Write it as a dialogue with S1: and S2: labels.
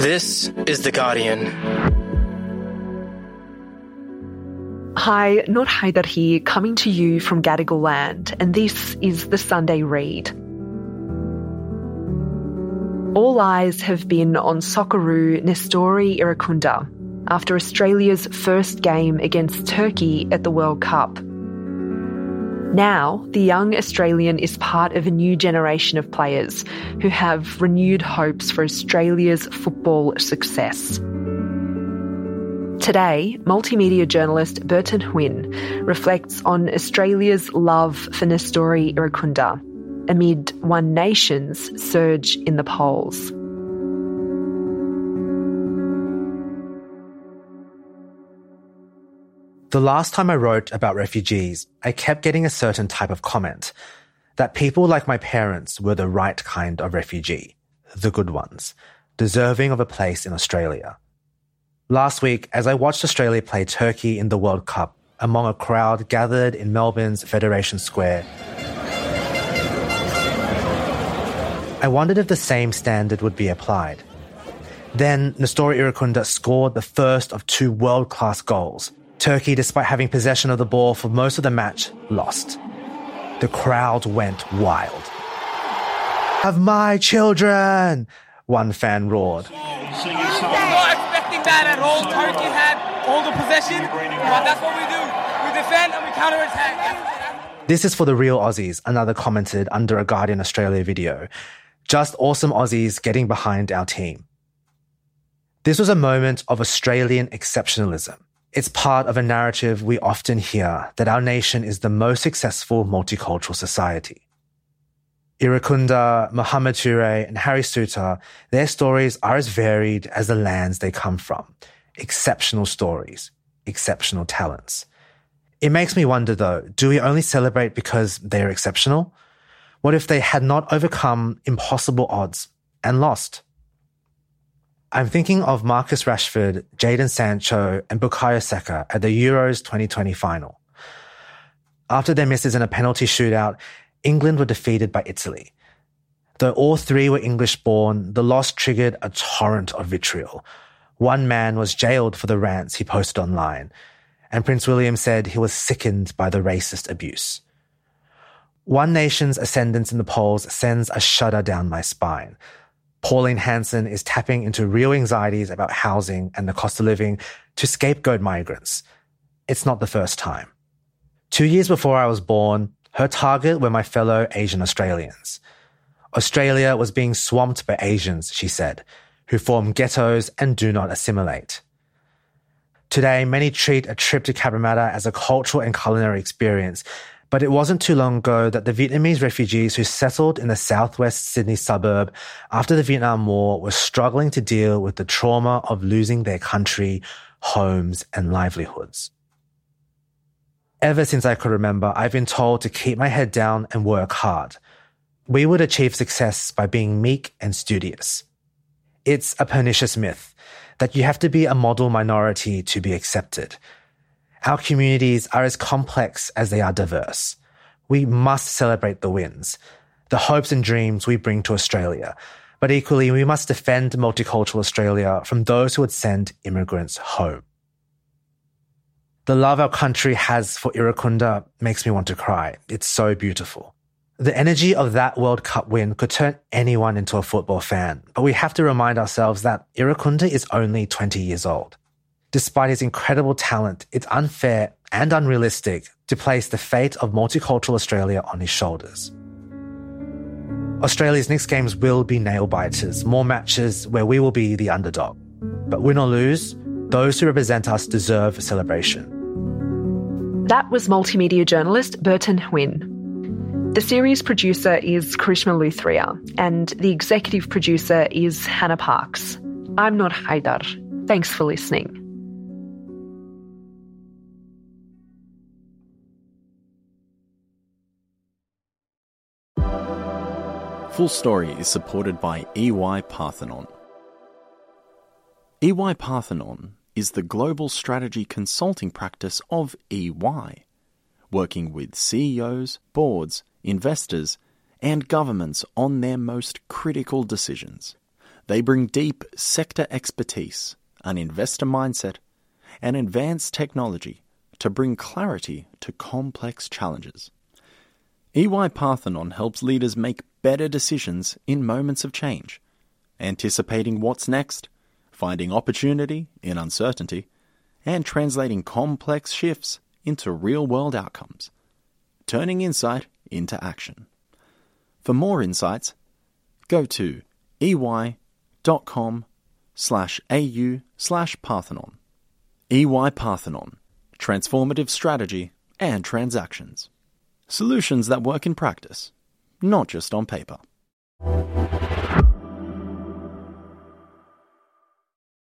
S1: This is The Guardian.
S2: Hi, Noor Haider here, coming to you from Gadigal land, and this is the Sunday Read. All eyes have been on Socceroo Nestori Irakunda after Australia's first game against Turkey at the World Cup. Now, the young Australian is part of a new generation of players who have renewed hopes for Australia's football success. Today, multimedia journalist Burton Huynh reflects on Australia's love for Nestori Irakunda amid One Nation's surge in the polls.
S3: The last time I wrote about refugees, I kept getting a certain type of comment, that people like my parents were the right kind of refugee, the good ones, deserving of a place in Australia. Last week, as I watched Australia play Turkey in the World Cup among a crowd gathered in Melbourne's Federation Square, I wondered if the same standard would be applied. Then, Nestori Irakunda scored the first of two world-class goals. Turkey, despite having possession of the ball for most of the match, lost. The crowd went wild. "Have my children!" one fan roared.
S4: Not expecting that at all. Turkey had all the possession, but that's what we do. We defend and we counterattack.
S3: "This is for the real Aussies," another commented under a Guardian Australia video. "Just awesome Aussies getting behind our team." This was a moment of Australian exceptionalism. It's part of a narrative we often hear that our nation is the most successful multicultural society. Irakunda, Mohamed Toure, and Harry Souttar, their stories are as varied as the lands they come from. Exceptional stories, exceptional talents. It makes me wonder though, do we only celebrate because they're exceptional? What if they had not overcome impossible odds and lost? I'm thinking of Marcus Rashford, Jadon Sancho, and Bukayo Saka at the Euros 2020 final. After their misses in a penalty shootout, England were defeated by Italy. Though all three were English-born, the loss triggered a torrent of vitriol. One man was jailed for the rants he posted online, and Prince William said he was sickened by the racist abuse. One Nation's ascendance in the polls sends a shudder down my spine. Pauline Hanson is tapping into real anxieties about housing and the cost of living to scapegoat migrants. It's not the first time. 2 years before I was born, her target were my fellow Asian Australians. Australia was being swamped by Asians, she said, who form ghettos and do not assimilate. Today, many treat a trip to Cabramatta as a cultural and culinary experience, but it wasn't too long ago that the Vietnamese refugees who settled in the southwest Sydney suburb after the Vietnam War were struggling to deal with the trauma of losing their country, homes, and livelihoods. Ever since I could remember, I've been told to keep my head down and work hard. We would achieve success by being meek and studious. It's a pernicious myth that you have to be a model minority to be accepted. Our communities are as complex as they are diverse. We must celebrate the wins, the hopes and dreams we bring to Australia, but equally we must defend multicultural Australia from those who would send immigrants home. The love our country has for Irakunda makes me want to cry. It's so beautiful. The energy of that World Cup win could turn anyone into a football fan, but we have to remind ourselves that Irakunda is only 20 years old. Despite his incredible talent, it's unfair and unrealistic to place the fate of multicultural Australia on his shoulders. Australia's next games will be nail-biters, more matches where we will be the underdog. But win or lose, those who represent us deserve a celebration.
S2: That was multimedia journalist Burton Huynh. The series producer is Karishma Luthria, and the executive producer is Hannah Parks. I'm Noor Haider. Thanks for listening.
S5: Full Story is supported by EY Parthenon. EY Parthenon is the global strategy consulting practice of EY, working with CEOs, boards, investors, and governments on their most critical decisions. They bring deep sector expertise, an investor mindset, and advanced technology to bring clarity to complex challenges. EY Parthenon helps leaders make better decisions in moments of change, anticipating what's next, finding opportunity in uncertainty, and translating complex shifts into real-world outcomes, turning insight into action. For more insights, go to ey.com/au/Parthenon. EY Parthenon, transformative strategy and transactions. Solutions that work in practice, not just on paper.